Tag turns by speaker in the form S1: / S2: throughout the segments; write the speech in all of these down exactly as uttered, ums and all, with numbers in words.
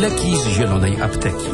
S1: Leki z zielonej apteki.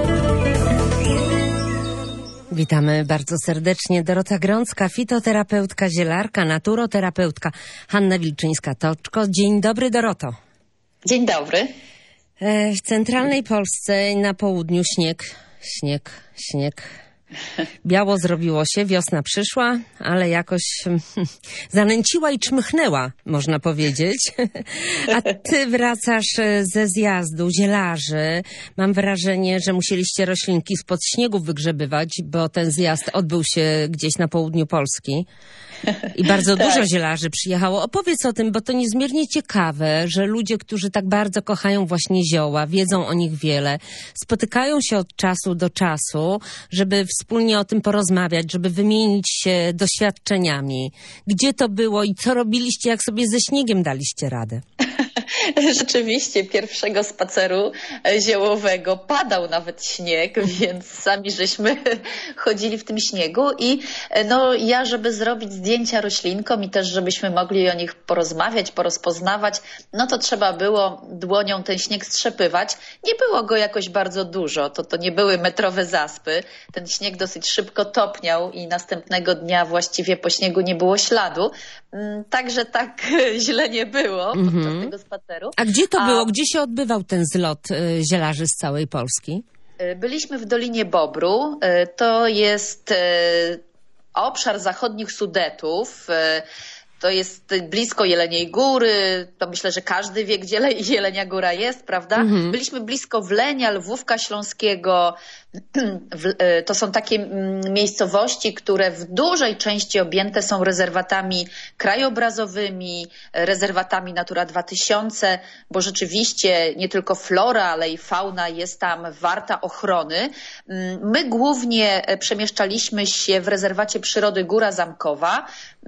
S2: Witamy bardzo serdecznie. Dorota Grącka, fitoterapeutka, zielarka, naturoterapeutka. Hanna Wilczyńska-Toczko. Dzień dobry, Doroto.
S3: Dzień dobry.
S2: W centralnej Polsce na południu śnieg, śnieg, śnieg. Biało zrobiło się, wiosna przyszła, ale jakoś zanęciła i czmychnęła, można powiedzieć. A ty wracasz ze zjazdu zielarzy. Mam wrażenie, że musieliście roślinki spod śniegu wygrzebywać, bo ten zjazd odbył się gdzieś na południu Polski. I bardzo tak. dużo zielarzy przyjechało. Opowiedz o tym, bo to niezmiernie ciekawe, że ludzie, którzy tak bardzo kochają właśnie zioła, wiedzą o nich wiele, spotykają się od czasu do czasu, żeby wspólnie o tym porozmawiać, żeby wymienić się doświadczeniami. Gdzie to było i co robiliście, jak sobie ze śniegiem daliście radę?
S3: Rzeczywiście pierwszego spaceru ziołowego padał nawet śnieg, więc sami żeśmy chodzili w tym śniegu i no ja, żeby zrobić zdjęcia roślinkom i też żebyśmy mogli o nich porozmawiać, porozpoznawać, no to trzeba było dłonią ten śnieg strzepywać. Nie było go jakoś bardzo dużo, to, to nie były metrowe zaspy. Ten śnieg dosyć szybko topniał i następnego dnia właściwie po śniegu nie było śladu. Także tak źle nie było podczas mm-hmm. tego spaceru.
S2: A gdzie to A... było? Gdzie się odbywał ten zlot y, zielarzy z całej Polski?
S3: Byliśmy w Dolinie Bobru. To jest obszar zachodnich Sudetów. To jest blisko Jeleniej Góry, to myślę, że każdy wie, gdzie Jelenia Góra jest, prawda? Mhm. Byliśmy blisko Wlenia, Lwówka Śląskiego. To są takie miejscowości, które w dużej części objęte są rezerwatami krajobrazowymi, rezerwatami Natura dwa tysiące, bo rzeczywiście nie tylko flora, ale i fauna jest tam warta ochrony. My głównie przemieszczaliśmy się w rezerwacie przyrody Góra Zamkowa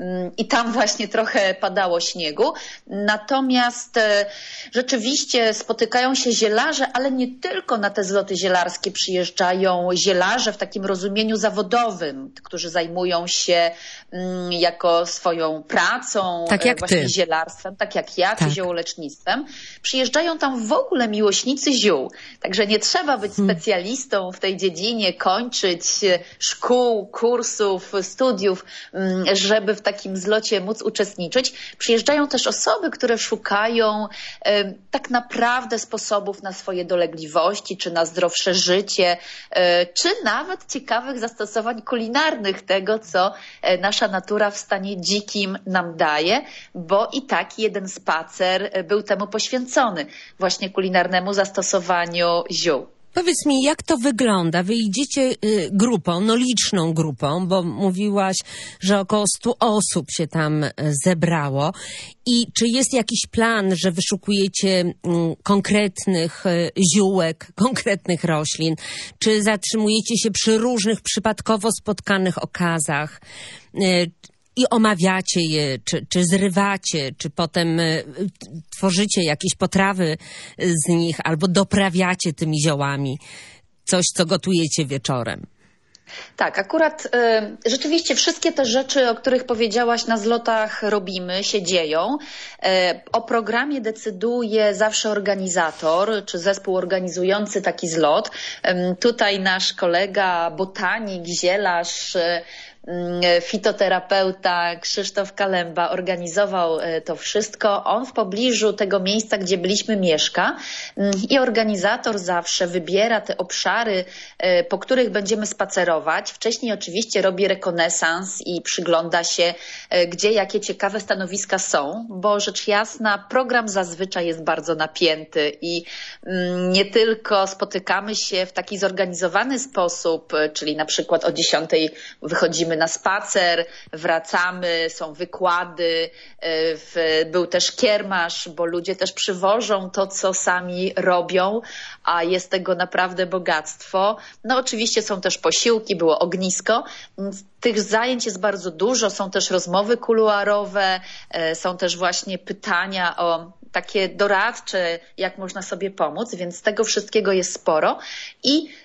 S3: i tam właśnie trochę padało śniegu. Natomiast rzeczywiście spotykają się zielarze, ale nie tylko na te zloty zielarskie przyjeżdżają zielarze w takim rozumieniu zawodowym, którzy zajmują się mm, jako swoją pracą,
S2: tak jak
S3: właśnie
S2: ty.
S3: zielarstwem, tak jak ja,
S2: tak.
S3: czy ziołolecznictwem. Przyjeżdżają tam w ogóle miłośnicy ziół. Także nie trzeba być hmm. specjalistą w tej dziedzinie, kończyć szkół, kursów, studiów, żeby w takim zlocie móc uczestniczyć. Przyjeżdżają też osoby, które szukają e, tak naprawdę sposobów na swoje dolegliwości, czy na zdrowsze życie, czy nawet ciekawych zastosowań kulinarnych tego, co nasza natura w stanie dzikim nam daje, bo i taki jeden spacer był temu poświęcony, właśnie kulinarnemu zastosowaniu ziół.
S2: Powiedz mi, jak to wygląda? Wy idziecie y, grupą, no liczną grupą, bo mówiłaś, że około stu osób się tam zebrało. I czy jest jakiś plan, że wyszukujecie y, konkretnych y, ziółek, konkretnych roślin? Czy zatrzymujecie się przy różnych przypadkowo spotkanych okazach? Y, I omawiacie je, czy, czy zrywacie, czy potem y, tworzycie jakieś potrawy z nich, albo doprawiacie tymi ziołami coś, co gotujecie wieczorem.
S3: Tak, akurat y, rzeczywiście wszystkie te rzeczy, o których powiedziałaś, na zlotach robimy, się dzieją. Y, o programie decyduje zawsze organizator, czy zespół organizujący taki zlot. Y, tutaj nasz kolega, botanik, zielarz, y, fitoterapeuta Krzysztof Kalemba organizował to wszystko. On w pobliżu tego miejsca, gdzie byliśmy, mieszka i organizator zawsze wybiera te obszary, po których będziemy spacerować. Wcześniej oczywiście robi rekonesans i przygląda się, gdzie jakie ciekawe stanowiska są, bo rzecz jasna program zazwyczaj jest bardzo napięty i nie tylko spotykamy się w taki zorganizowany sposób, czyli na przykład o dziesiątej wychodzimy na spacer, wracamy, są wykłady, w, był też kiermasz, bo ludzie też przywożą to, co sami robią, a jest tego naprawdę bogactwo. No oczywiście są też posiłki, było ognisko. Tych zajęć jest bardzo dużo, są też rozmowy kuluarowe, są też właśnie pytania o takie doradcze, jak można sobie pomóc, więc tego wszystkiego jest sporo. I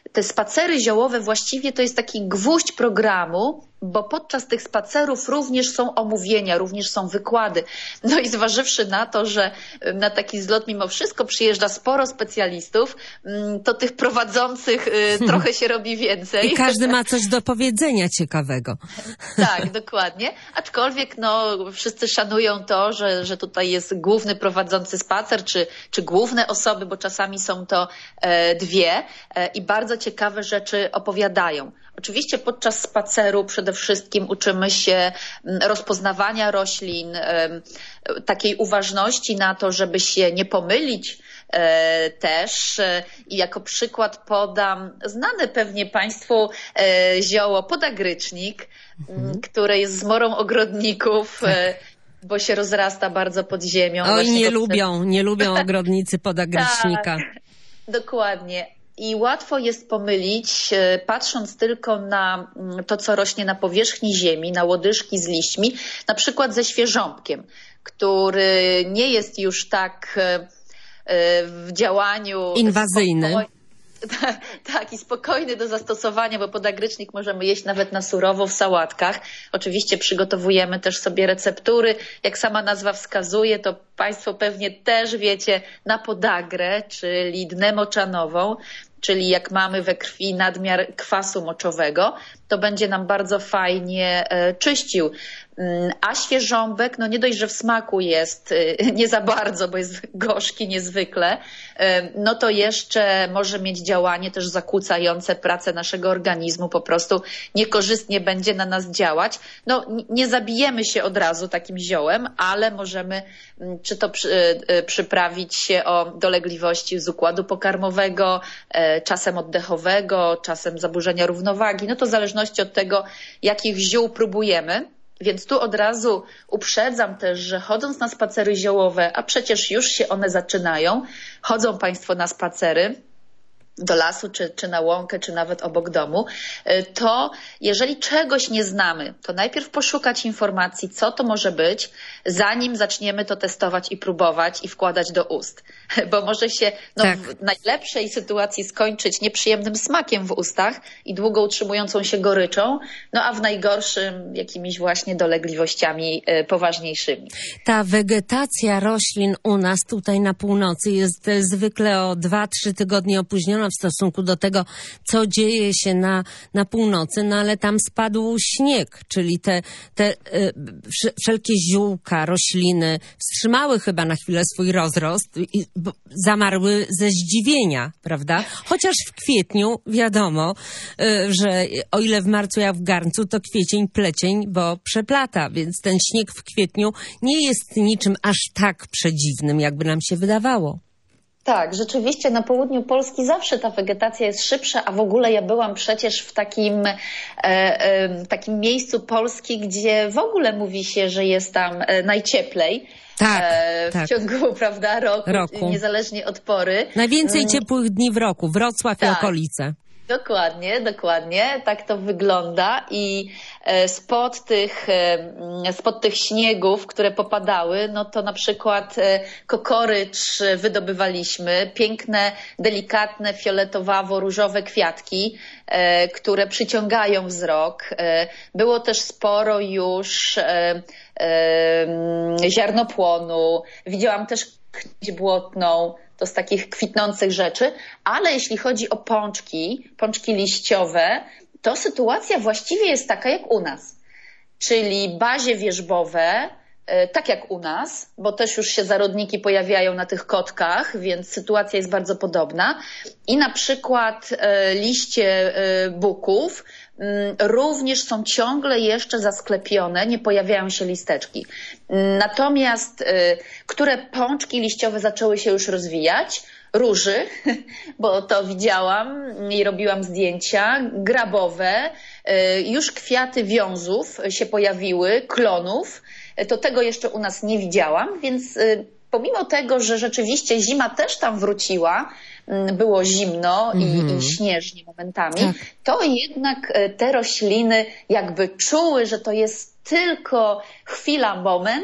S3: te spacery ziołowe właściwie to jest taki gwóźdź programu, bo podczas tych spacerów również są omówienia, również są wykłady. No i zważywszy na to, że na taki zlot mimo wszystko przyjeżdża sporo specjalistów, to tych prowadzących trochę się robi więcej.
S2: I każdy ma coś do powiedzenia ciekawego.
S3: Tak, dokładnie. Aczkolwiek no, wszyscy szanują to, że, że tutaj jest główny prowadzący spacer, czy, czy główne osoby, bo czasami są to e, dwie e, i bardzo ciekawe rzeczy opowiadają. Oczywiście podczas spaceru przede wszystkim uczymy się rozpoznawania roślin, takiej uważności na to, żeby się nie pomylić też. I jako przykład podam znane pewnie Państwu zioło podagrycznik, mhm. które jest zmorą ogrodników. Tak. Bo się rozrasta bardzo pod ziemią.
S2: Oj,
S3: Właśnie
S2: nie
S3: pod...
S2: lubią, nie lubią ogrodnicy podagrycznika.
S3: Tak, dokładnie. I łatwo jest pomylić, patrząc tylko na to, co rośnie na powierzchni ziemi, na łodyżki z liśćmi, na przykład ze świerząbkiem, który nie jest już tak w działaniu
S2: inwazyjny.
S3: Spokojny. Tak, i spokojny do zastosowania, bo podagrycznik możemy jeść nawet na surowo w sałatkach. Oczywiście przygotowujemy też sobie receptury. Jak sama nazwa wskazuje, to Państwo pewnie też wiecie, na podagrę, czyli dnę moczanową, czyli jak mamy we krwi nadmiar kwasu moczowego, to będzie nam bardzo fajnie e, czyścił. A świerząbek, no nie dość, że w smaku jest nie za bardzo, bo jest gorzki niezwykle, no to jeszcze może mieć działanie też zakłócające pracę naszego organizmu, po prostu niekorzystnie będzie na nas działać. No nie zabijemy się od razu takim ziołem, ale możemy czy to przy, przyprawić się o dolegliwości z układu pokarmowego, czasem oddechowego, czasem zaburzenia równowagi, no to w zależności od tego, jakich ziół próbujemy. Więc tu od razu uprzedzam też, że chodząc na spacery ziołowe, a przecież już się one zaczynają, chodzą Państwo na spacery do lasu, czy, czy na łąkę, czy nawet obok domu, to jeżeli czegoś nie znamy, to najpierw poszukać informacji, co to może być, zanim zaczniemy to testować i próbować i wkładać do ust. Bo może się no, tak. w najlepszej sytuacji skończyć nieprzyjemnym smakiem w ustach i długo utrzymującą się goryczą, no a w najgorszym jakimiś właśnie dolegliwościami y, poważniejszymi.
S2: Ta wegetacja roślin u nas tutaj na północy jest zwykle o dwa, trzy tygodnie opóźniona w stosunku do tego, co dzieje się na, na północy, no ale tam spadł śnieg, czyli te, te y, wszelkie ziółka, rośliny wstrzymały chyba na chwilę swój rozrost i bo zamarły ze zdziwienia, prawda? Chociaż w kwietniu wiadomo, y, że o ile w marcu jak w garncu, to kwiecień, plecień, bo przeplata, więc ten śnieg w kwietniu nie jest niczym aż tak przedziwnym, jakby nam się wydawało.
S3: Tak, rzeczywiście na południu Polski zawsze ta wegetacja jest szybsza, a w ogóle ja byłam przecież w takim, e, e, takim miejscu Polski, gdzie w ogóle mówi się, że jest tam najcieplej.
S2: Tak,
S3: e, w
S2: tak.
S3: ciągu, prawda, roku, roku, niezależnie od pory.
S2: Najwięcej ciepłych dni w roku, Wrocław
S3: tak.
S2: i okolice.
S3: Dokładnie, dokładnie, tak to wygląda i spod tych, spod tych śniegów, które popadały, no to na przykład kokorycz wydobywaliśmy, piękne, delikatne, fioletowawo-różowe kwiatki, które przyciągają wzrok. Było też sporo już ziarnopłonu, widziałam też knieć błotną, to z takich kwitnących rzeczy, ale jeśli chodzi o pączki, pączki liściowe, to sytuacja właściwie jest taka jak u nas. Czyli bazie wierzbowe, tak jak u nas, bo też już się zarodniki pojawiają na tych kotkach, więc sytuacja jest bardzo podobna. I na przykład liście buków również są ciągle jeszcze zasklepione, nie pojawiają się listeczki. Natomiast które pączki liściowe zaczęły się już rozwijać? Róży, bo to widziałam i robiłam zdjęcia, grabowe, już kwiaty wiązów się pojawiły, klonów, to tego jeszcze u nas nie widziałam, więc pomimo tego, że rzeczywiście zima też tam wróciła, było zimno i, mm-hmm. i śnieżnie momentami, tak. to jednak te rośliny jakby czuły, że to jest tylko chwila, moment,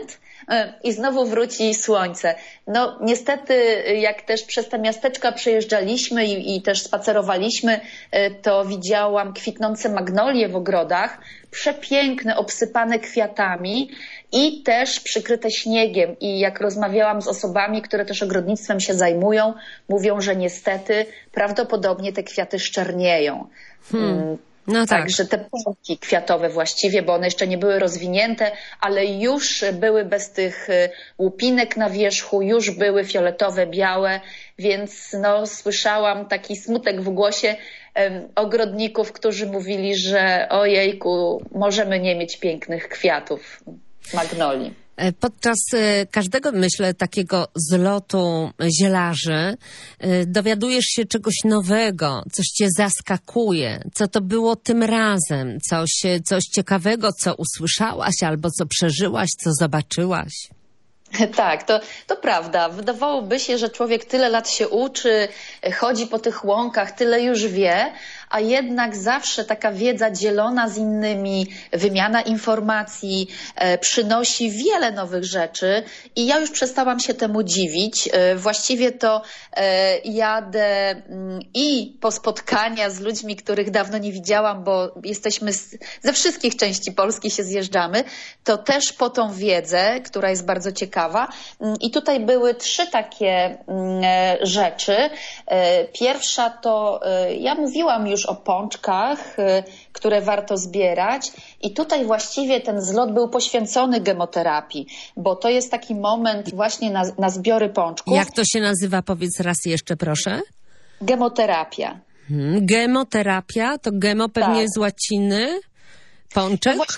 S3: i znowu wróci słońce. No niestety, jak też przez te miasteczka przejeżdżaliśmy i, i też spacerowaliśmy, to widziałam kwitnące magnolie w ogrodach, przepiękne, obsypane kwiatami i też przykryte śniegiem. I jak rozmawiałam z osobami, które też ogrodnictwem się zajmują, mówią, że niestety prawdopodobnie te kwiaty szczernieją. Hmm.
S2: No tak.
S3: Także te pąki kwiatowe właściwie, bo one jeszcze nie były rozwinięte, ale już były bez tych łupinek na wierzchu, już były fioletowe, białe, więc no, słyszałam taki smutek w głosie um, ogrodników, którzy mówili, że ojejku, możemy nie mieć pięknych kwiatów magnolii.
S2: Podczas każdego, myślę, takiego zlotu zielarzy dowiadujesz się czegoś nowego, coś cię zaskakuje. Co to było tym razem? Coś, coś ciekawego, co usłyszałaś albo co przeżyłaś, co zobaczyłaś?
S3: Tak, to, to prawda. Wydawałoby się, że człowiek tyle lat się uczy, chodzi po tych łąkach, tyle już wie, a jednak zawsze taka wiedza dzielona z innymi, wymiana informacji e, przynosi wiele nowych rzeczy i ja już przestałam się temu dziwić. E, właściwie to e, jadę m, i po spotkania z ludźmi, których dawno nie widziałam, bo jesteśmy z, ze wszystkich części Polski się zjeżdżamy, to też po tą wiedzę, która jest bardzo ciekawa. I tutaj były trzy takie rzeczy. Pierwsza to, ja mówiłam już o pączkach, które warto zbierać i tutaj właściwie ten zlot był poświęcony gemoterapii, bo to jest taki moment właśnie na, na zbiory pączków.
S2: Jak to się nazywa? Powiedz raz jeszcze, proszę.
S3: Gemoterapia.
S2: Hmm, gemoterapia? To gemo pewnie tak. Z łaciny? Pączek?
S3: No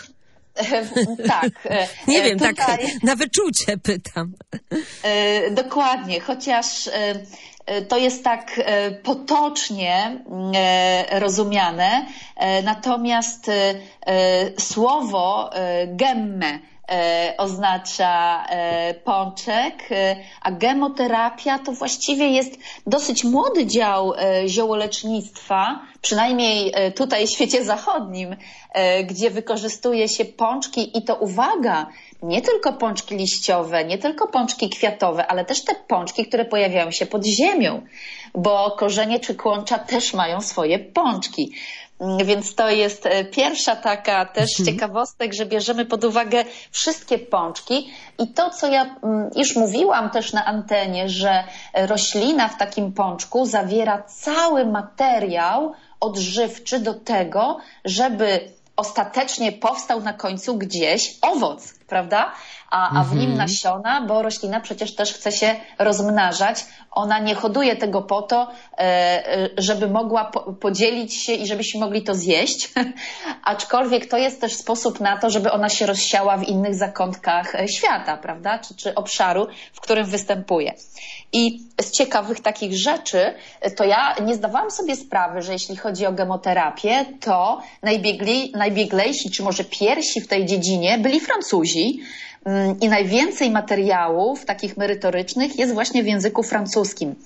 S3: tak.
S2: Nie wiem,
S3: tutaj,
S2: tak na wyczucie pytam.
S3: Dokładnie, chociaż to jest tak potocznie rozumiane, natomiast słowo gemme oznacza pączek, a gemoterapia to właściwie jest dosyć młody dział ziołolecznictwa, przynajmniej tutaj w świecie zachodnim, gdzie wykorzystuje się pączki i to uwaga, nie tylko pączki liściowe, nie tylko pączki kwiatowe, ale też te pączki, które pojawiają się pod ziemią, bo korzenie czy kłącza też mają swoje pączki. Więc to jest pierwsza taka też ciekawostek, że bierzemy pod uwagę wszystkie pączki i to, co ja już mówiłam też na antenie, że roślina w takim pączku zawiera cały materiał odżywczy do tego, żeby ostatecznie powstał na końcu gdzieś owoc, prawda? A, a w nim nasiona, bo roślina przecież też chce się rozmnażać. Ona nie hoduje tego po to, żeby mogła podzielić się i żebyśmy mogli to zjeść, aczkolwiek to jest też sposób na to, żeby ona się rozsiała w innych zakątkach świata, prawda? Czy, czy obszaru, w którym występuje. I z ciekawych takich rzeczy, to ja nie zdawałam sobie sprawy, że jeśli chodzi o gemoterapię, to najbiegli, najbieglejsi, czy może pierwsi w tej dziedzinie byli Francuzi, i najwięcej materiałów takich merytorycznych jest właśnie w języku francuskim.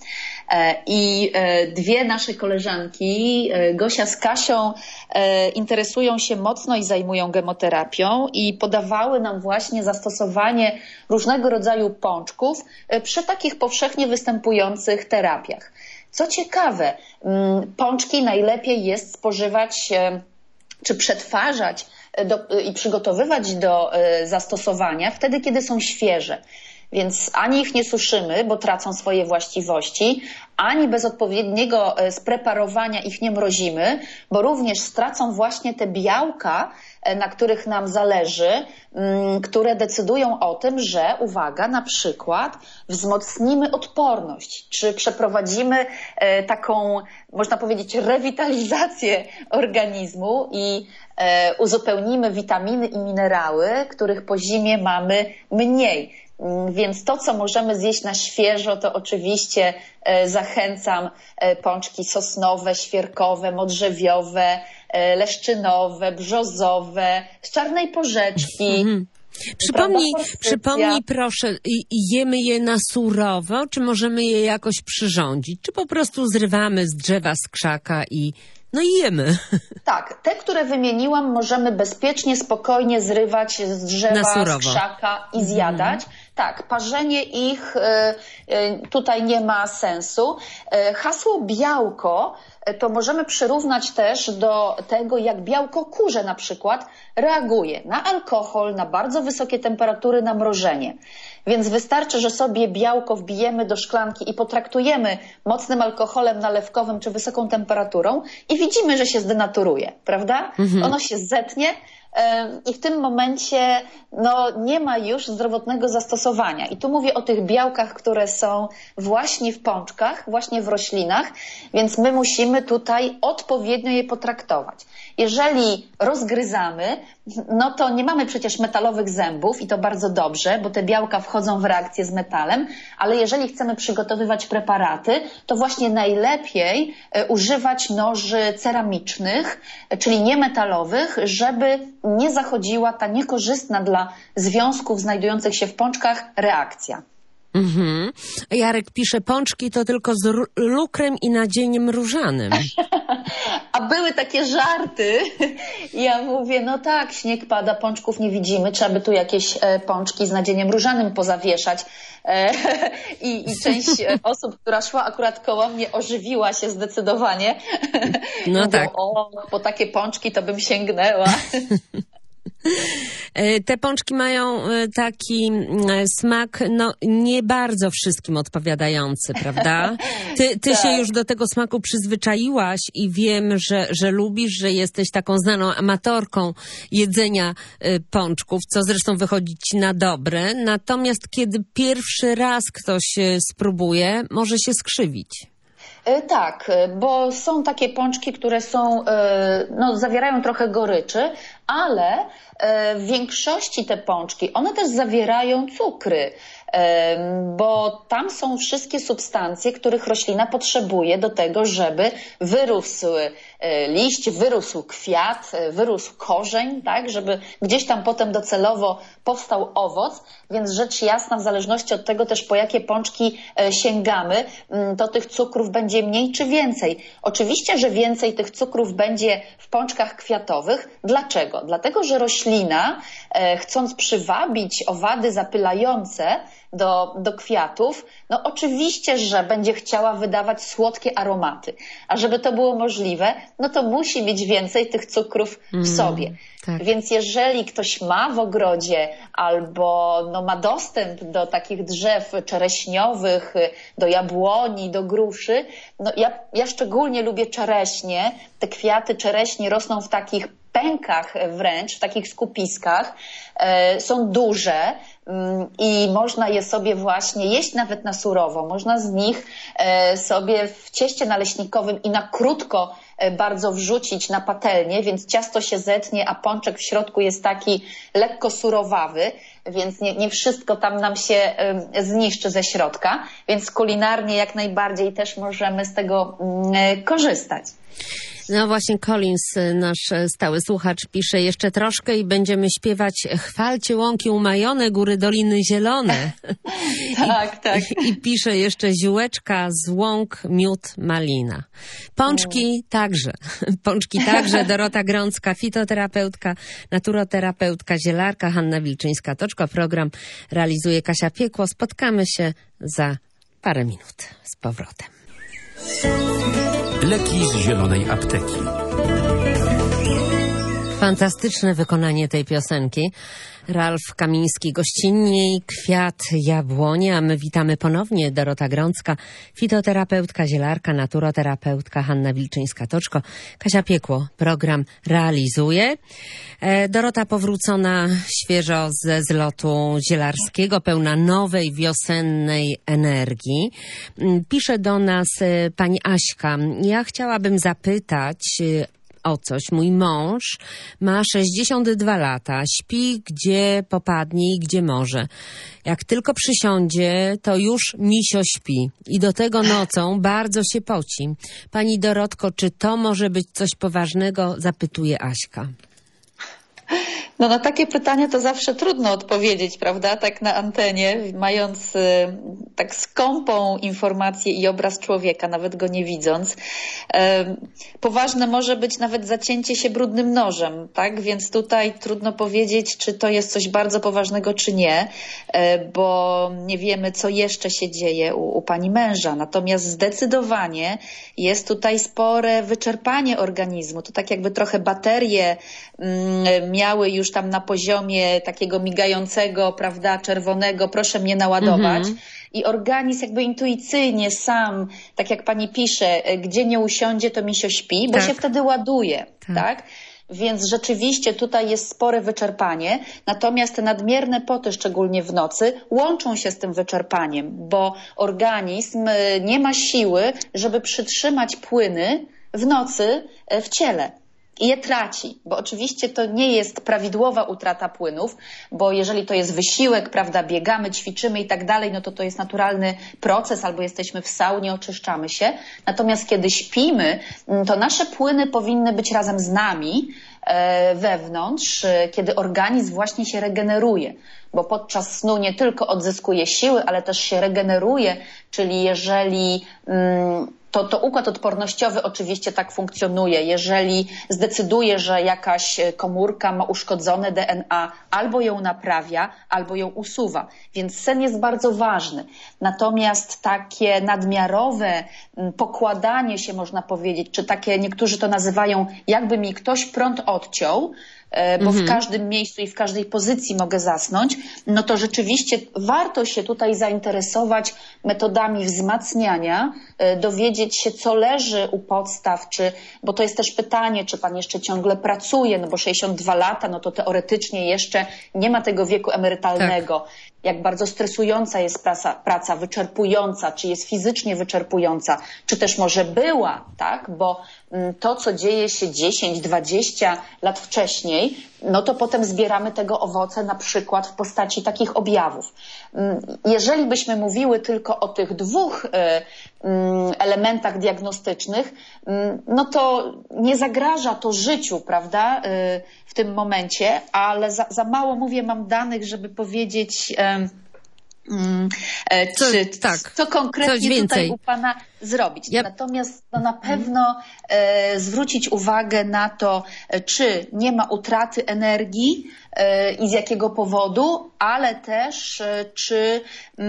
S3: I dwie nasze koleżanki, Gosia z Kasią, interesują się mocno i zajmują gemoterapią i podawały nam właśnie zastosowanie różnego rodzaju pączków przy takich powszechnie występujących terapiach. Co ciekawe, pączki najlepiej jest spożywać czy przetwarzać do, i przygotowywać do y, zastosowania wtedy, kiedy są świeże. Więc ani ich nie suszymy, bo tracą swoje właściwości, ani bez odpowiedniego spreparowania ich nie mrozimy, bo również stracą właśnie te białka, na których nam zależy, które decydują o tym, że, uwaga, na przykład wzmocnimy odporność, czy przeprowadzimy taką, można powiedzieć, rewitalizację organizmu i uzupełnimy witaminy i minerały, których po zimie mamy mniej. Więc to, co możemy zjeść na świeżo, to oczywiście zachęcam pączki sosnowe, świerkowe, modrzewiowe, leszczynowe, brzozowe, z czarnej porzeczki. Mhm.
S2: Przypomnij, przypomnij proszę, jemy je na surowo, czy możemy je jakoś przyrządzić? Czy po prostu zrywamy z drzewa, z krzaka i No i jemy.
S3: Tak, te, które wymieniłam, możemy bezpiecznie, spokojnie zrywać z drzewa, z krzaka i zjadać. Mhm. Tak, parzenie ich tutaj nie ma sensu. Hasło białko to możemy przyrównać też do tego, jak białko kurze na przykład reaguje na alkohol, na bardzo wysokie temperatury, na mrożenie. Więc wystarczy, że sobie białko wbijemy do szklanki i potraktujemy mocnym alkoholem nalewkowym czy wysoką temperaturą i widzimy, że się zdenaturuje, prawda? Mhm. Ono się zetnie i w tym momencie no, nie ma już zdrowotnego zastosowania. I tu mówię o tych białkach, które są właśnie w pączkach, właśnie w roślinach, więc my musimy tutaj odpowiednio je potraktować. Jeżeli rozgryzamy, no to nie mamy przecież metalowych zębów i to bardzo dobrze, bo te białka wchodzą w reakcję z metalem, ale jeżeli chcemy przygotowywać preparaty, to właśnie najlepiej używać noży ceramicznych, czyli niemetalowych, żeby nie zachodziła ta niekorzystna dla związków znajdujących się w pączkach reakcja.
S2: Mhm. Jarek pisze, pączki to tylko z lukrem i nadzieniem różanym.
S3: A były takie żarty. Ja mówię, no tak, śnieg pada, pączków nie widzimy, trzeba by tu jakieś e, pączki z nadzieniem różanym pozawieszać. E, i, I część osób, która szła akurat koło mnie, ożywiła się zdecydowanie.
S2: No
S3: mówią,
S2: tak.
S3: O, po takie pączki to bym sięgnęła.
S2: Te pączki mają taki smak, no nie bardzo wszystkim odpowiadający, prawda? Ty, ty tak. się już do tego smaku przyzwyczaiłaś i wiem, że, że lubisz, że jesteś taką znaną amatorką jedzenia pączków, co zresztą wychodzi ci na dobre. Natomiast kiedy pierwszy raz ktoś spróbuje, może się skrzywić.
S3: Tak, bo są takie pączki, które są, no, zawierają trochę goryczy, ale w większości te pączki, one też zawierają cukry, bo tam są wszystkie substancje, których roślina potrzebuje do tego, żeby wyrósł liść, wyrósł kwiat, wyrósł korzeń, tak, żeby gdzieś tam potem docelowo powstał owoc, więc rzecz jasna, w zależności od tego też, po jakie pączki sięgamy, to tych cukrów będzie mniej czy więcej. Oczywiście, że więcej tych cukrów będzie w pączkach kwiatowych. Dlaczego? Dlatego, że roślina, chcąc przywabić owady zapylające do, do kwiatów, no oczywiście, że będzie chciała wydawać słodkie aromaty. A żeby to było możliwe, no to musi mieć więcej tych cukrów w sobie. Mm, tak. Więc jeżeli ktoś ma w ogrodzie albo no, ma dostęp do takich drzew czereśniowych, do jabłoni, do gruszy, no ja, ja szczególnie lubię czereśnie. Te kwiaty czereśni rosną w takich pękach wręcz, w takich skupiskach, e, są duże mm, i można je sobie właśnie jeść nawet na surowo. Można z nich e, sobie w cieście naleśnikowym i na krótko e, bardzo wrzucić na patelnię, więc ciasto się zetnie, a pączek w środku jest taki lekko surowawy, więc nie, nie wszystko tam nam się e, zniszczy ze środka, więc kulinarnie jak najbardziej też możemy z tego e, korzystać.
S2: No właśnie Collins, nasz stały słuchacz, pisze jeszcze troszkę i będziemy śpiewać chwalcie łąki umajone, góry doliny zielone.
S3: Tak,
S2: I,
S3: tak.
S2: I, I pisze jeszcze ziółeczka z łąk, miód, malina. Pączki także. Pączki także. Dorota Grącka, fitoterapeutka, naturoterapeutka, zielarka, Hanna Wilczyńska-Toczko. Program realizuje Kasia Piekło. Spotkamy się za parę minut z powrotem.
S1: Leki z zielonej apteki.
S2: Fantastyczne wykonanie tej piosenki. Ralf Kamiński gościnnie i Kwiat Jabłoni, a my witamy ponownie Dorota Grącka, fitoterapeutka, zielarka, naturoterapeutka, Hanna Wilczyńska-Toczko. Kasia Piekło program realizuje. Dorota powrócona świeżo ze zlotu zielarskiego, pełna nowej wiosennej energii. Pisze do nas pani Aśka. Ja chciałabym zapytać o coś. Mój mąż ma sześćdziesiąt dwa lata, śpi gdzie popadnie i gdzie może. Jak tylko przysiądzie, to już misio śpi i do tego nocą bardzo się poci. Pani Dorotko, czy to może być coś poważnego? Zapytuje Aśka.
S3: No na takie pytania to zawsze trudno odpowiedzieć, prawda, tak na antenie, mając y, tak skąpą informację i obraz człowieka, nawet go nie widząc. Y, poważne może być nawet zacięcie się brudnym nożem, tak, więc tutaj trudno powiedzieć, czy to jest coś bardzo poważnego, czy nie, y, bo nie wiemy, co jeszcze się dzieje u, u pani męża. Natomiast zdecydowanie jest tutaj spore wyczerpanie organizmu. To tak jakby trochę baterie y, miały już tam na poziomie takiego migającego, prawda, czerwonego, proszę mnie naładować. Mm-hmm. I organizm jakby intuicyjnie sam, tak jak pani pisze, gdzie nie usiądzie, to mi się śpi, bo tak się wtedy ładuje, tak? tak? Więc rzeczywiście tutaj jest spore wyczerpanie, natomiast te nadmierne poty, szczególnie w nocy, łączą się z tym wyczerpaniem, bo organizm nie ma siły, żeby przytrzymać płyny w nocy w ciele. I je traci, bo oczywiście to nie jest prawidłowa utrata płynów, bo jeżeli to jest wysiłek, prawda, biegamy, ćwiczymy i tak dalej, no to to jest naturalny proces, albo jesteśmy w saunie, oczyszczamy się. Natomiast kiedy śpimy, to nasze płyny powinny być razem z nami e, wewnątrz, kiedy organizm właśnie się regeneruje. Bo podczas snu nie tylko odzyskuje siły, ale też się regeneruje, czyli jeżeli... Mm, To, to układ odpornościowy oczywiście tak funkcjonuje. Jeżeli zdecyduje, że jakaś komórka ma uszkodzone D N A, albo ją naprawia, albo ją usuwa. Więc sen jest bardzo ważny. Natomiast takie nadmiarowe pokładanie się, można powiedzieć, czy takie, niektórzy to nazywają, jakby mi ktoś prąd odciął, bo mhm. w każdym miejscu i w każdej pozycji mogę zasnąć, no to rzeczywiście warto się tutaj zainteresować metodami wzmacniania, dowiedzieć się, co leży u podstaw, czy, bo to jest też pytanie, czy pan jeszcze ciągle pracuje, no bo sześćdziesiąt dwa lata, no to teoretycznie jeszcze nie ma tego wieku emerytalnego. Tak. Jak bardzo stresująca jest praca, praca, wyczerpująca, czy jest fizycznie wyczerpująca, czy też może była, tak? Bo to, co dzieje się dziesięć, dwadzieścia lat wcześniej, no to potem zbieramy tego owoce na przykład w postaci takich objawów. Jeżeli byśmy mówiły tylko o tych dwóch elementach diagnostycznych, no to nie zagraża to życiu, prawda, w tym momencie, ale za, za mało, mówię, mam danych, żeby powiedzieć...
S2: Co,
S3: czy,
S2: tak,
S3: co konkretnie tutaj u pana zrobić.
S2: Ja...
S3: Natomiast no, na pewno e, zwrócić uwagę na to, czy nie ma utraty energii e, i z jakiego powodu, ale też e, czy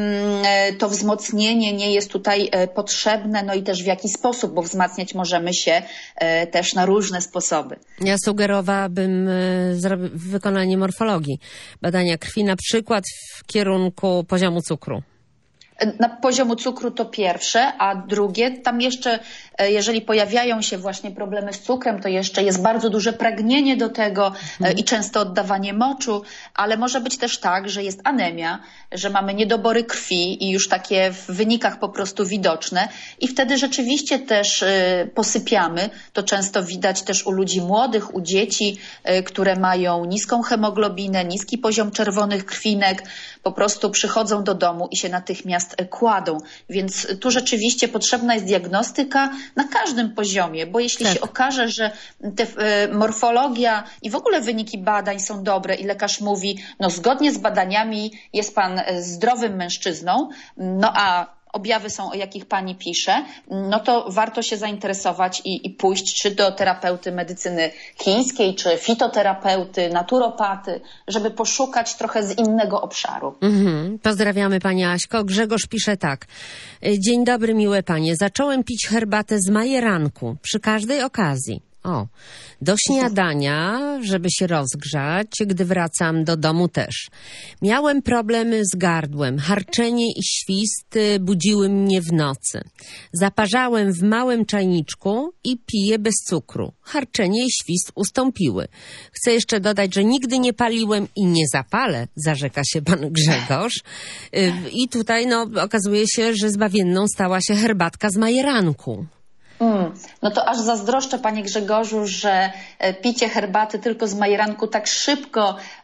S3: e, to wzmocnienie nie jest tutaj e, potrzebne, no i też w jaki sposób, bo wzmacniać możemy się e, też na różne sposoby.
S2: Ja sugerowałabym e, wykonanie morfologii, badania krwi, na przykład w kierunku poziomu cukru.
S3: Na poziomu cukru to pierwsze, a drugie, tam jeszcze, jeżeli pojawiają się właśnie problemy z cukrem, to jeszcze jest bardzo duże pragnienie do tego hmm. i często oddawanie moczu, ale może być też tak, że jest anemia, że mamy niedobory krwi i już takie w wynikach po prostu widoczne i wtedy rzeczywiście też posypiamy. To często widać też u ludzi młodych, u dzieci, które mają niską hemoglobinę, niski poziom czerwonych krwinek, po prostu przychodzą do domu i się natychmiast kładą. Więc tu rzeczywiście potrzebna jest diagnostyka na każdym poziomie, bo jeśli tak. się okaże, że te, y, morfologia i w ogóle wyniki badań są dobre i lekarz mówi, no zgodnie z badaniami jest pan zdrowym mężczyzną, no a objawy są, o jakich pani pisze, no to warto się zainteresować i, i pójść czy do terapeuty medycyny chińskiej, czy fitoterapeuty, naturopaty, żeby poszukać trochę z innego obszaru. Mm-hmm.
S2: Pozdrawiamy pani Aśko. Grzegorz pisze tak. Dzień dobry, miłe panie. Zacząłem pić herbatę z majeranku przy każdej okazji. O, do śniadania, żeby się rozgrzać, gdy wracam do domu też. Miałem problemy z gardłem, harczenie i świst budziły mnie w nocy. Zaparzałem w małym czajniczku i piję bez cukru. Harczenie i świst ustąpiły. Chcę jeszcze dodać, że nigdy nie paliłem i nie zapalę, zarzeka się pan Grzegorz. I tutaj no, okazuje się, że zbawienną stała się herbatka z majeranku.
S3: Mm, no to aż zazdroszczę, panie Grzegorzu, że picie herbaty tylko z majeranku tak szybko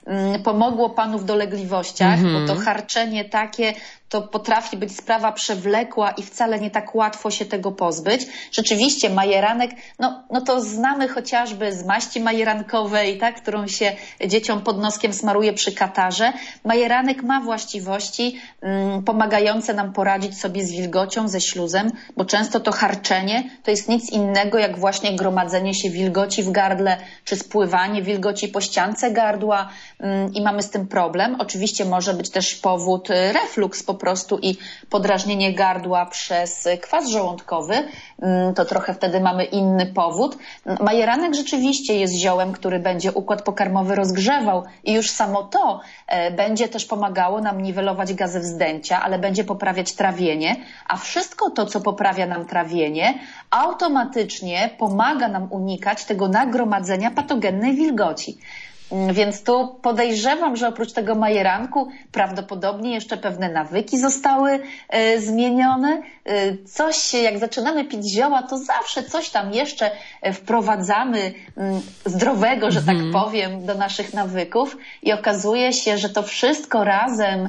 S3: pomogło panu w dolegliwościach,
S2: Mhm.
S3: bo to harczenie takie to potrafi być sprawa przewlekła i wcale nie tak łatwo się tego pozbyć. Rzeczywiście majeranek, no, no to znamy chociażby z maści majerankowej, tak, którą się dzieciom pod noskiem smaruje przy katarze. Majeranek ma właściwości mm, pomagające nam poradzić sobie z wilgocią, ze śluzem, bo często to harczenie to jest nic innego jak właśnie gromadzenie się wilgoci w gardle, czy spływanie wilgoci po ściance gardła mm, i mamy z tym problem. Oczywiście może być też powód y, refluks po prostu i podrażnienie gardła przez kwas żołądkowy, to trochę wtedy mamy inny powód. Majeranek rzeczywiście jest ziołem, który będzie układ pokarmowy rozgrzewał i już samo to będzie też pomagało nam niwelować gazy wzdęcia, ale będzie poprawiać trawienie, a wszystko to, co poprawia nam trawienie, automatycznie pomaga nam unikać tego nagromadzenia patogennej wilgoci. Więc tu podejrzewam, że oprócz tego majeranku prawdopodobnie jeszcze pewne nawyki zostały e, zmienione. E, coś, jak zaczynamy pić zioła, to zawsze coś tam jeszcze wprowadzamy m, zdrowego, że tak powiem, do naszych nawyków i okazuje się, że to wszystko razem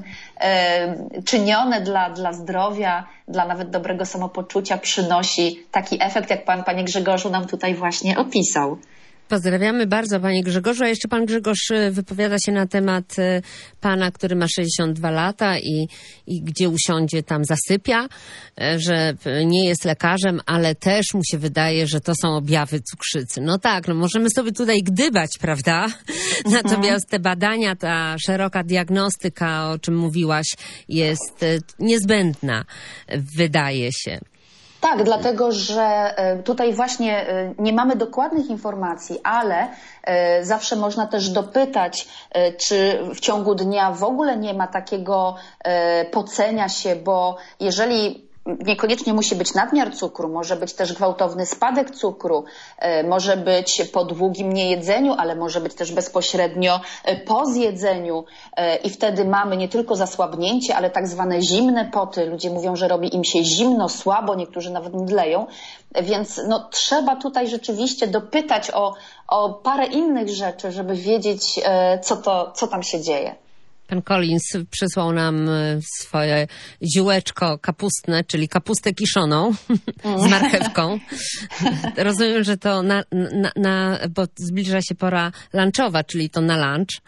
S3: e, czynione dla, dla zdrowia, dla nawet dobrego samopoczucia przynosi taki efekt, jak pan, panie Grzegorzu, nam tutaj właśnie opisał.
S2: Pozdrawiamy bardzo, panie Grzegorzu. A jeszcze pan Grzegorz wypowiada się na temat pana, który ma sześćdziesiąt dwa lata i, i gdzie usiądzie, tam zasypia, że nie jest lekarzem, ale też mu się wydaje, że to są objawy cukrzycy. No tak, no możemy sobie tutaj gdybać, prawda? Natomiast te badania, ta szeroka diagnostyka, o czym mówiłaś, jest niezbędna, wydaje się.
S3: Tak, dlatego że tutaj właśnie nie mamy dokładnych informacji, ale zawsze można też dopytać, czy w ciągu dnia w ogóle nie ma takiego pocenia się, bo jeżeli niekoniecznie musi być nadmiar cukru, może być też gwałtowny spadek cukru, może być po długim niejedzeniu, ale może być też bezpośrednio po zjedzeniu i wtedy mamy nie tylko zasłabnięcie, ale tak zwane zimne poty. Ludzie mówią, że robi im się zimno, słabo, niektórzy nawet mdleją, więc no, trzeba tutaj rzeczywiście dopytać o, o parę innych rzeczy, żeby wiedzieć, co to, co tam się dzieje.
S2: Pan Collins przysłał nam swoje ziółeczko kapustne, czyli kapustę kiszoną z marchewką. Rozumiem, że to na, na, na, bo zbliża się pora lunchowa, czyli to na lunch.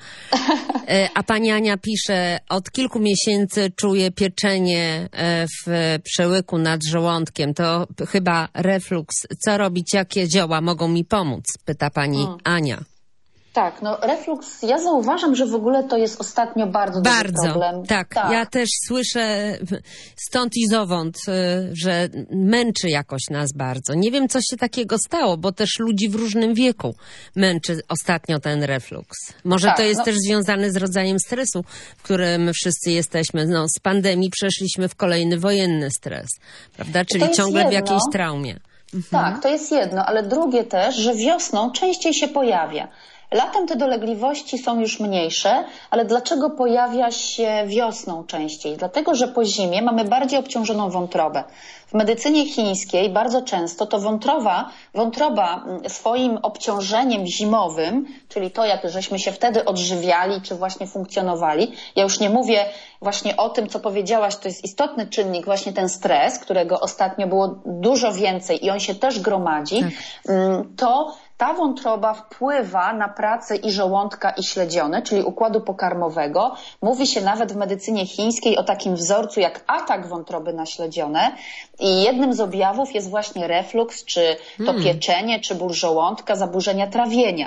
S2: A pani Ania pisze, od kilku miesięcy czuję pieczenie w przełyku nad żołądkiem. To chyba refluks. Co robić? Jakie zioła mogą mi pomóc? Pyta pani hmm. Ania.
S3: Tak, no refluks, ja zauważam, że w ogóle to jest ostatnio bardzo,
S2: bardzo
S3: duży problem.
S2: Tak, tak, ja też słyszę stąd i zowąd, że męczy jakoś nas bardzo. Nie wiem, co się takiego stało, bo też ludzi w różnym wieku męczy ostatnio ten refluks. Może tak, to jest no... też związane z rodzajem stresu, w którym wszyscy jesteśmy. No, z pandemii przeszliśmy w kolejny wojenny stres, prawda? Czyli ciągle jedno. w jakiejś traumie. Mhm.
S3: Tak, to jest jedno, ale drugie też, że wiosną częściej się pojawia. Latem te dolegliwości są już mniejsze, ale dlaczego pojawia się wiosną częściej? Dlatego, że po zimie mamy bardziej obciążoną wątrobę. W medycynie chińskiej bardzo często to wątroba, wątroba swoim obciążeniem zimowym, czyli to, jak żeśmy się wtedy odżywiali, czy właśnie funkcjonowali. Ja już nie mówię właśnie o tym, co powiedziałaś, to jest istotny czynnik, właśnie ten stres, którego ostatnio było dużo więcej i on się też gromadzi, tak. to ta wątroba wpływa na pracę i żołądka, i śledziony, czyli układu pokarmowego. Mówi się nawet w medycynie chińskiej o takim wzorcu jak atak wątroby na śledzione. I jednym z objawów jest właśnie refluks, czy to hmm. pieczenie, czy ból żołądka, zaburzenia trawienia.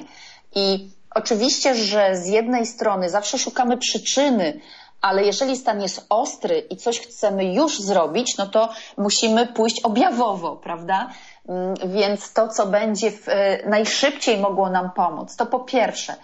S3: I oczywiście, że z jednej strony zawsze szukamy przyczyny, ale jeżeli stan jest ostry i coś chcemy już zrobić, no to musimy pójść objawowo, prawda? Więc to, co będzie w, najszybciej mogło nam pomóc, to po pierwsze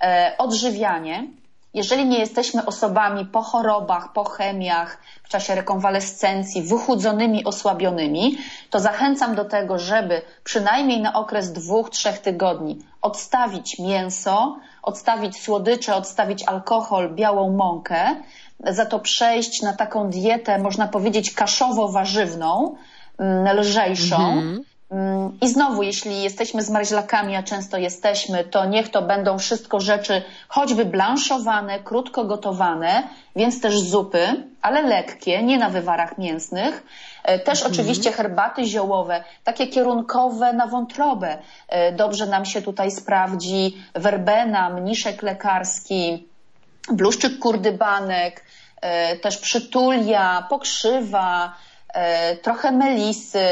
S3: odżywianie. Jeżeli nie jesteśmy osobami po chorobach, po chemiach, w czasie rekonwalescencji, wychudzonymi, osłabionymi, to zachęcam do tego, żeby przynajmniej na okres dwóch, trzech tygodni odstawić mięso, odstawić słodycze, odstawić alkohol, białą mąkę, za to przejść na taką dietę, można powiedzieć, kaszowo-warzywną, lżejszą, mm-hmm. I znowu, jeśli jesteśmy zmarzlakami, a często jesteśmy, to niech to będą wszystko rzeczy choćby blanszowane, krótko gotowane, więc też zupy, ale lekkie, nie na wywarach mięsnych. Też mhm. oczywiście herbaty ziołowe, takie kierunkowe na wątrobę. Dobrze nam się tutaj sprawdzi werbena, mniszek lekarski, bluszczyk kurdybanek, też przytulia, pokrzywa, trochę melisy,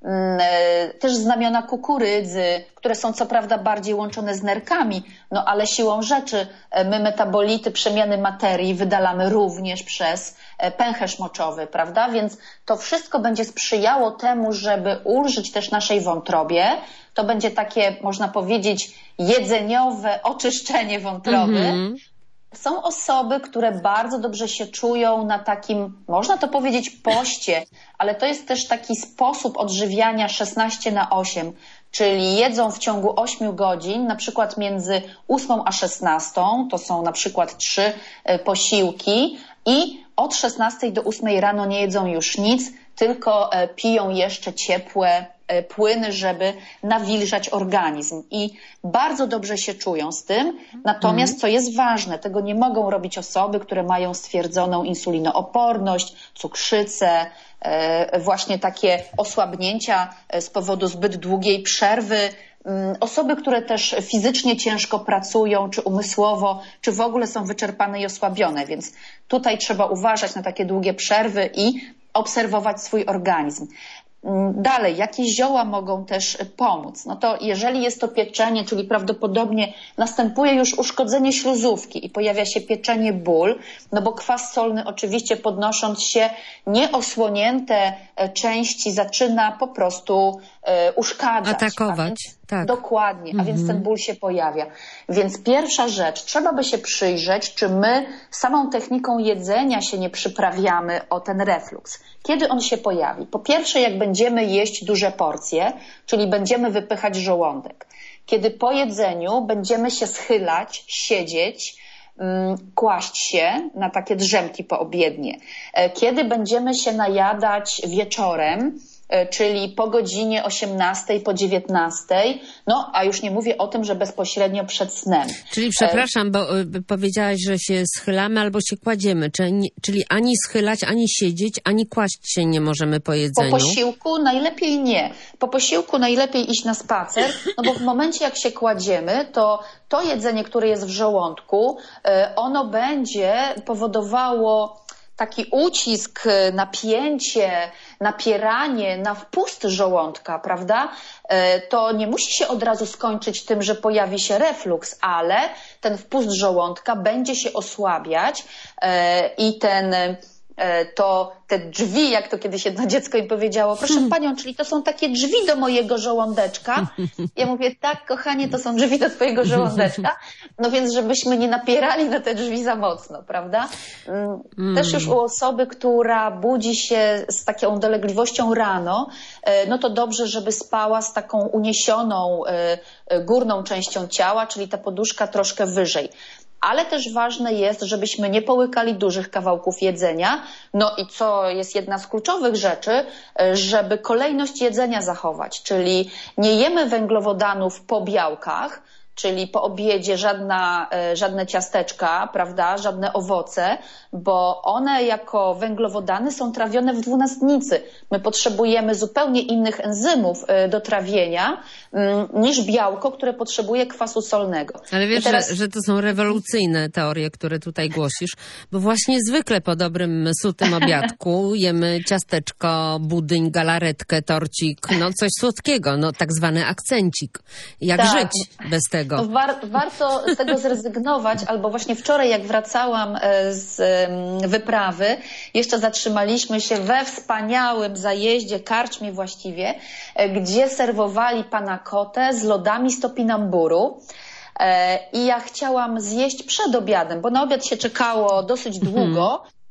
S3: też znamiona kukurydzy, które są co prawda bardziej łączone z nerkami, no ale siłą rzeczy my metabolity przemiany materii wydalamy również przez pęcherz moczowy, prawda? Więc to wszystko będzie sprzyjało temu, żeby ulżyć też naszej wątrobie. To będzie takie, można powiedzieć, jedzeniowe oczyszczenie wątroby. Mm-hmm. Są osoby, które bardzo dobrze się czują na takim, można to powiedzieć, poście, ale to jest też taki sposób odżywiania szesnaście na osiem, czyli jedzą w ciągu ośmiu godzin, na przykład między ósmą a szesnastą, to są na przykład trzy posiłki i od szesnastej do ósmej rano nie jedzą już nic, tylko piją jeszcze ciepłe płyny, żeby nawilżać organizm i bardzo dobrze się czują z tym. Natomiast mm. co jest ważne, tego nie mogą robić osoby, które mają stwierdzoną insulinooporność, cukrzycę, właśnie takie osłabnięcia z powodu zbyt długiej przerwy. Osoby, które też fizycznie ciężko pracują, czy umysłowo, czy w ogóle są wyczerpane i osłabione, więc tutaj trzeba uważać na takie długie przerwy i obserwować swój organizm. Dalej, jakie zioła mogą też pomóc? No to jeżeli jest to pieczenie, czyli prawdopodobnie następuje już uszkodzenie śluzówki i pojawia się pieczenie, ból, no bo kwas solny oczywiście podnosząc się, nieosłonięte części zaczyna po prostu e, uszkadzać.
S2: Atakować. Tak.
S3: Dokładnie, a więc ten ból się pojawia. Więc pierwsza rzecz, trzeba by się przyjrzeć, czy my samą techniką jedzenia się nie przyprawiamy o ten refluks. Kiedy on się pojawi? Po pierwsze, jak będziemy jeść duże porcje, czyli będziemy wypychać żołądek. Kiedy po jedzeniu będziemy się schylać, siedzieć, kłaść się na takie drzemki poobiednie. Kiedy będziemy się najadać wieczorem, czyli po godzinie osiemnastej, po dziewiętnastej, no a już nie mówię o tym, że bezpośrednio przed snem.
S2: Czyli przepraszam, bo y, powiedziałaś, że się schylamy albo się kładziemy, czyli, czyli ani schylać, ani siedzieć, ani kłaść się nie możemy po jedzeniu.
S3: Po posiłku najlepiej nie. Po posiłku najlepiej iść na spacer, no bo w momencie jak się kładziemy, to to jedzenie, które jest w żołądku, ono będzie powodowało taki ucisk, napięcie, napieranie na wpust żołądka, prawda? To nie musi się od razu skończyć tym, że pojawi się refluks, ale ten wpust żołądka będzie się osłabiać i ten, to te drzwi, jak to kiedyś jedno dziecko im powiedziało, proszę panią, czyli to są takie drzwi do mojego żołądeczka. Ja mówię, tak, kochanie, to są drzwi do twojego żołądeczka. No więc, żebyśmy nie napierali na te drzwi za mocno, prawda? Też już u osoby, która budzi się z taką dolegliwością rano, no to dobrze, żeby spała z taką uniesioną górną częścią ciała, czyli ta poduszka troszkę wyżej. Ale też ważne jest, żebyśmy nie połykali dużych kawałków jedzenia. No i co jest jedna z kluczowych rzeczy, żeby kolejność jedzenia zachować, czyli nie jemy węglowodanów po białkach, czyli po obiedzie żadna, żadne ciasteczka, prawda, żadne owoce, bo one jako węglowodany są trawione w dwunastnicy. My potrzebujemy zupełnie innych enzymów do trawienia niż białko, które potrzebuje kwasu solnego.
S2: Ale wiesz, teraz... że, że to są rewolucyjne teorie, które tutaj głosisz, bo właśnie zwykle po dobrym, sutym obiadku jemy ciasteczko, budyń, galaretkę, torcik, no coś słodkiego, no tak zwany akcencik. Jak tak. żyć bez tego?
S3: No, war, warto z tego zrezygnować, albo właśnie wczoraj jak wracałam z wyprawy, jeszcze zatrzymaliśmy się we wspaniałym zajeździe, karczmie właściwie, gdzie serwowali panna cottę z lodami z topinamburu. I ja chciałam zjeść przed obiadem, bo na obiad się czekało dosyć długo.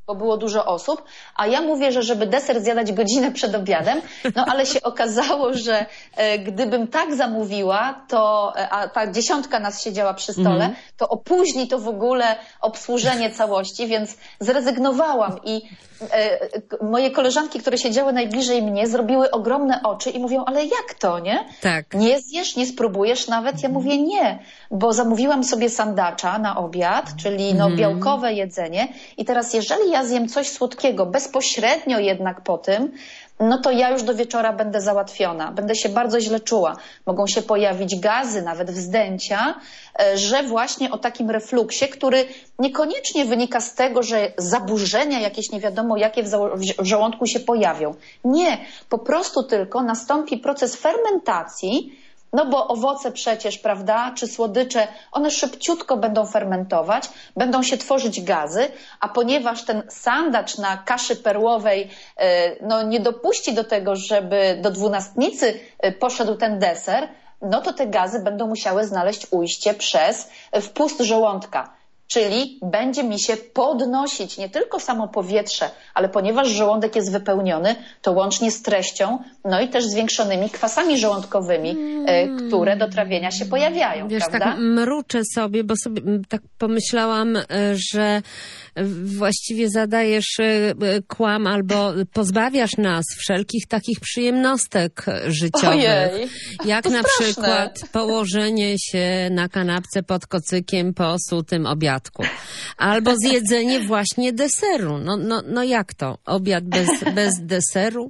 S3: bo było dużo osób, a ja mówię, że żeby deser zjadać godzinę przed obiadem, no ale się okazało, że e, gdybym tak zamówiła, to, e, a ta dziesiątka nas siedziała przy stole, mm. to opóźni to w ogóle obsłużenie całości, więc zrezygnowałam i e, moje koleżanki, które siedziały najbliżej mnie, zrobiły ogromne oczy i mówią, ale jak to, nie?
S2: Tak.
S3: Nie zjesz, nie spróbujesz nawet? Ja mówię nie, bo zamówiłam sobie sandacza na obiad, czyli no, białkowe jedzenie i teraz jeżeli ja zjem coś słodkiego bezpośrednio jednak po tym, no to ja już do wieczora będę załatwiona, będę się bardzo źle czuła. Mogą się pojawić gazy, nawet wzdęcia, że właśnie o takim refluksie, który niekoniecznie wynika z tego, że zaburzenia jakieś nie wiadomo jakie w, w żołądku się pojawią. Nie, po prostu tylko nastąpi proces fermentacji, no bo owoce przecież, prawda, czy słodycze, one szybciutko będą fermentować, będą się tworzyć gazy, a ponieważ ten sandacz na kaszy perłowej no, nie dopuści do tego, żeby do dwunastnicy poszedł ten deser, no to te gazy będą musiały znaleźć ujście przez wpust żołądka. Czyli będzie mi się podnosić nie tylko samo powietrze, ale ponieważ żołądek jest wypełniony, to łącznie z treścią, no i też zwiększonymi kwasami żołądkowymi, mm. które do trawienia się pojawiają.
S2: Wiesz,
S3: prawda?
S2: tak mruczę sobie, bo sobie tak pomyślałam, że właściwie zadajesz kłam albo pozbawiasz nas wszelkich takich przyjemnostek życiowych.
S3: Ojej,
S2: jak na straszne. Przykład położenie się na kanapce pod kocykiem po sutym obiadku. Albo zjedzenie właśnie deseru. No, no, no jak to? Obiad bez, bez deseru?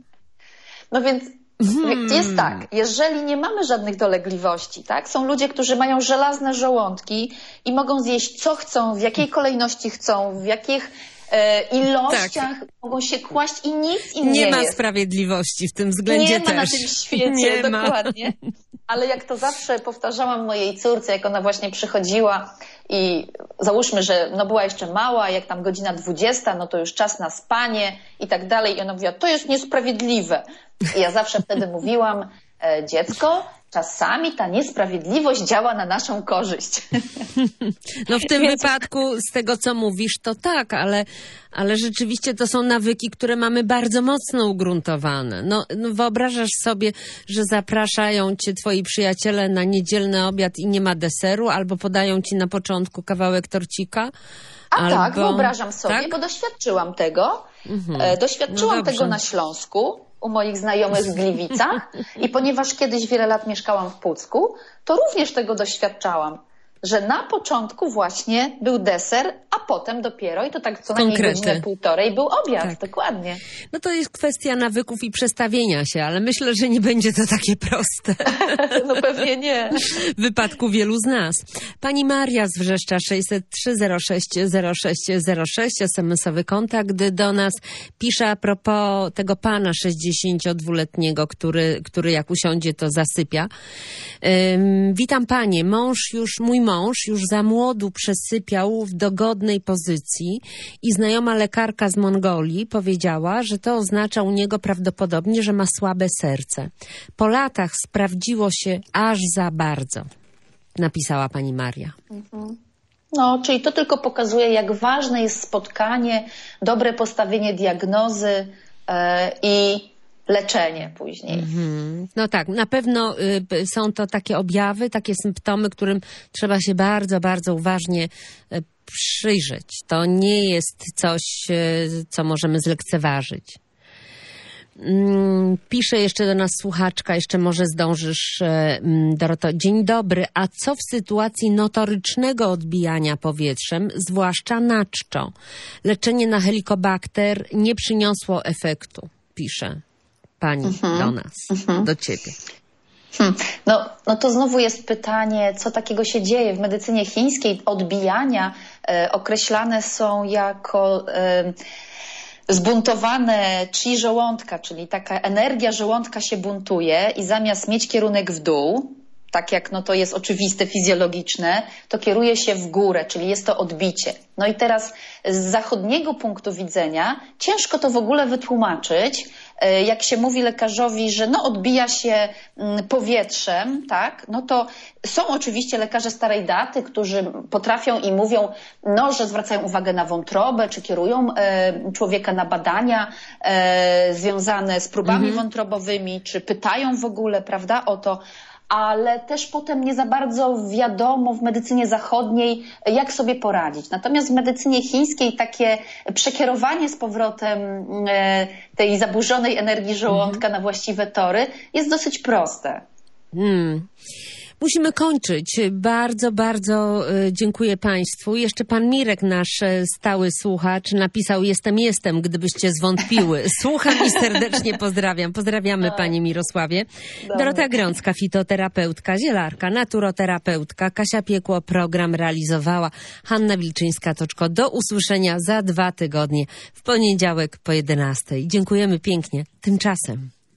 S3: No więc hmm. jest tak, jeżeli nie mamy żadnych dolegliwości, tak? Są ludzie, którzy mają żelazne żołądki i mogą zjeść co chcą, w jakiej kolejności chcą, w jakich e, ilościach tak. mogą się kłaść i nic im nie,
S2: nie ma
S3: jest.
S2: sprawiedliwości w tym względzie
S3: nie
S2: też.
S3: Nie ma na tym świecie,
S2: nie
S3: dokładnie. Ma. Ale jak to zawsze powtarzałam mojej córce, jak ona właśnie przychodziła i załóżmy, że no była jeszcze mała, jak tam godzina dwudziesta, no to już czas na spanie i tak dalej. I ona mówiła, to jest niesprawiedliwe. I ja zawsze wtedy mówiłam, e, dziecko, czasami ta niesprawiedliwość działa na naszą korzyść.
S2: No w tym
S3: Więc...
S2: wypadku, z tego co mówisz, to tak, ale, ale rzeczywiście to są nawyki, które mamy bardzo mocno ugruntowane. No, no wyobrażasz sobie, że zapraszają cię twoi przyjaciele na niedzielny obiad i nie ma deseru, albo podają ci na początku kawałek torcika?
S3: A
S2: albo...
S3: tak, wyobrażam sobie,
S2: tak?
S3: bo doświadczyłam tego.
S2: Mhm.
S3: E, doświadczyłam
S2: no
S3: tego na Śląsku, u moich znajomych w Gliwicach i ponieważ kiedyś wiele lat mieszkałam w Pucku, to również tego doświadczałam, że na początku właśnie był deser, a potem dopiero, i to tak co najmniej godzinę, półtorej, był obiad, tak. Dokładnie.
S2: No to jest kwestia nawyków i przestawienia się, ale myślę, że nie będzie to takie proste.
S3: No pewnie nie.
S2: W wypadku wielu z nas. Pani Maria z Wrzeszcza sześćset trzy zero sześć zero sześć zero sześć, es em esowy kontakt do nas, pisze a propos tego pana sześćdziesięciodwuletniego, który, który jak usiądzie, to zasypia. Um, witam panie, mąż już, mój mąż już za młodu przesypiał w dogodnej pozycji i znajoma lekarka z Mongolii powiedziała, że to oznacza u niego prawdopodobnie, że ma słabe serce. Po latach sprawdziło się aż za bardzo, napisała pani Maria.
S3: Mhm. No, czyli to tylko pokazuje, jak ważne jest spotkanie, dobre postawienie diagnozy yy, i leczenie później.
S2: Mm-hmm. No tak, na pewno y, są to takie objawy, takie symptomy, którym trzeba się bardzo, bardzo uważnie y, przyjrzeć. To nie jest coś, y, co możemy zlekceważyć. Mm, pisze jeszcze do nas słuchaczka, jeszcze może zdążysz, y, Doroto. Dzień dobry, a co w sytuacji notorycznego odbijania powietrzem, zwłaszcza na czczo? Leczenie na helikobakter nie przyniosło efektu, pisze pani mhm. do nas, mhm. do ciebie.
S3: Hmm. No, no to znowu jest pytanie, co takiego się dzieje. W medycynie chińskiej odbijania e, określane są jako e, zbuntowane chi żołądka, czyli taka energia żołądka się buntuje i zamiast mieć kierunek w dół, tak jak no to jest oczywiste, fizjologiczne, to kieruje się w górę, czyli jest to odbicie. No i teraz z zachodniego punktu widzenia ciężko to w ogóle wytłumaczyć, jak się mówi lekarzowi, że no odbija się powietrzem, tak, no to są oczywiście lekarze starej daty, którzy potrafią i mówią, no, że zwracają uwagę na wątrobę, czy kierują e, człowieka na badania e, związane z próbami mhm. wątrobowymi, czy pytają w ogóle, prawda, o to, ale też potem nie za bardzo wiadomo w medycynie zachodniej, jak sobie poradzić. Natomiast w medycynie chińskiej takie przekierowanie z powrotem e, tej zaburzonej energii żołądka mhm. na właściwe tory jest dosyć proste.
S2: Hmm. Musimy kończyć. Bardzo, bardzo dziękuję Państwu. Jeszcze pan Mirek, nasz stały słuchacz, napisał jestem, jestem, gdybyście zwątpiły. Słucham i serdecznie pozdrawiam. Pozdrawiamy Panie Mirosławie. Dobry. Dorota Grącka, fitoterapeutka, zielarka, naturoterapeutka. Kasia Piekło program realizowała. Hanna Wilczyńska-Toczko. Do usłyszenia za dwa tygodnie w poniedziałek po jedenastej. Dziękujemy pięknie. Tymczasem.